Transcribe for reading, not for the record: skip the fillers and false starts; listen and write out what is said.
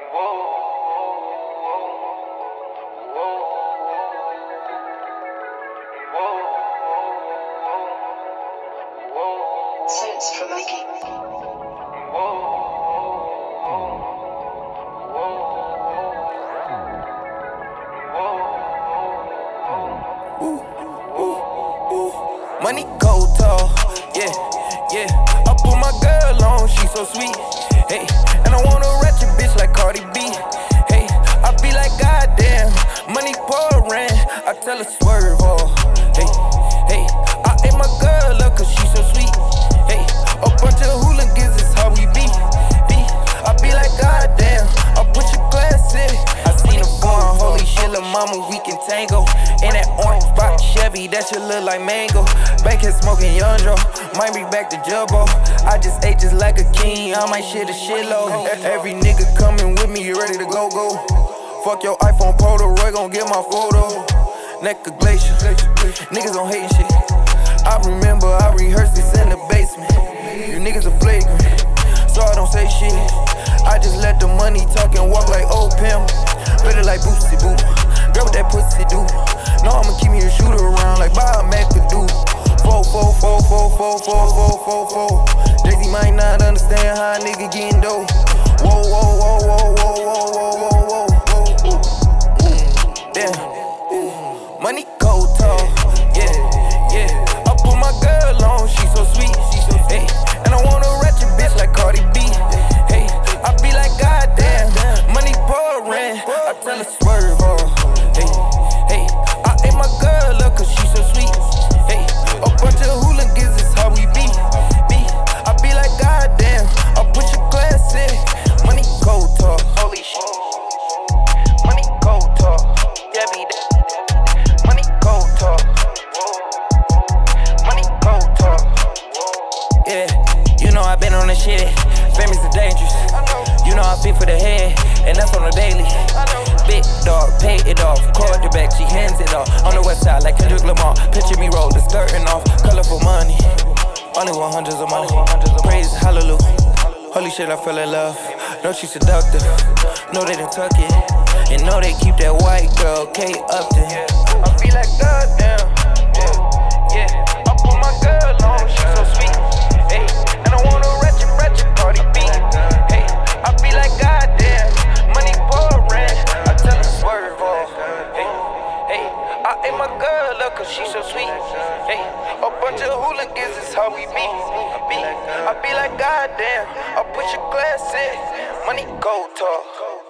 Sense from Mikey. Money go tall, yeah, yeah. I put my girl on, she so sweet, hey. And I want a ratchet bitch like Cardi B, hey. I be like, goddamn, money pouring. I tell her swerve, oh, hey, hey. I ate my girl up 'cause she so sweet, hey. A bunch of hooligans is how we be. I be like, goddamn, I put your glass in. I seen her going, holy shit, lil' mama, we can tango. In that orange box Chevy, that shit look like mango. Bankhead smoking Young Joe, might be back to Jumbo. I just ate just like a king, I might shit a shitload. Every nigga coming with me, you ready to go. Fuck your iPhone Polaroid, gon' get my photo. Neck of glacier, niggas on hating shit. I remember I rehearsed this in the basement. You niggas are flagrant, so I don't say shit. I just let the money talk and walk like old pimp. Better like Boosie Boo, girl what that pussy do. No, I'ma keep me a shooter around like Bob McAdoo. 4. Jay-Z might not understand how a nigga getting dough. Whoa. Damn. Money cold tall, yeah. I put my girl on, she so sweet, hey. And I want a ratchet bitch like Cardi B, hey. I be like, goddamn, money pouring. I tell her swerve, oh, hey. I ate my girl up 'cause she so sweet, hey. A bunch of hooligans is how we be. I be like, goddamn, I put your glass in. Money cold talk, holy shit. Money cold talk, yeah, be that. Money cold talk. Money cold talk. Yeah, you know I been on that shit. Famous and dangerous. You know I fit for the head, and that's on the daily. Big dog, pay it off. Quarterback, she hands it off. On the west side like Kendrick Lamar. Picture me rolling, skirting off. Colorful money. Only 100s of money. Praise, hallelujah. Holy shit, I fell in love. Know she seductive. Know they done tuck it. And know they keep that white girl, Kate Upton. I feel like goddamn. Yeah. I put my girl on, she so sweet. Hey. And I want a ratchet Cardi B. Hey. I be like goddamn. Money pouring. I tell her swerve, oh. Hey. I ate my girl up 'cause she so sweet. Hey. A bunch of hooligans is how we be. I be like goddamn. I put your glass in. Money gold talk.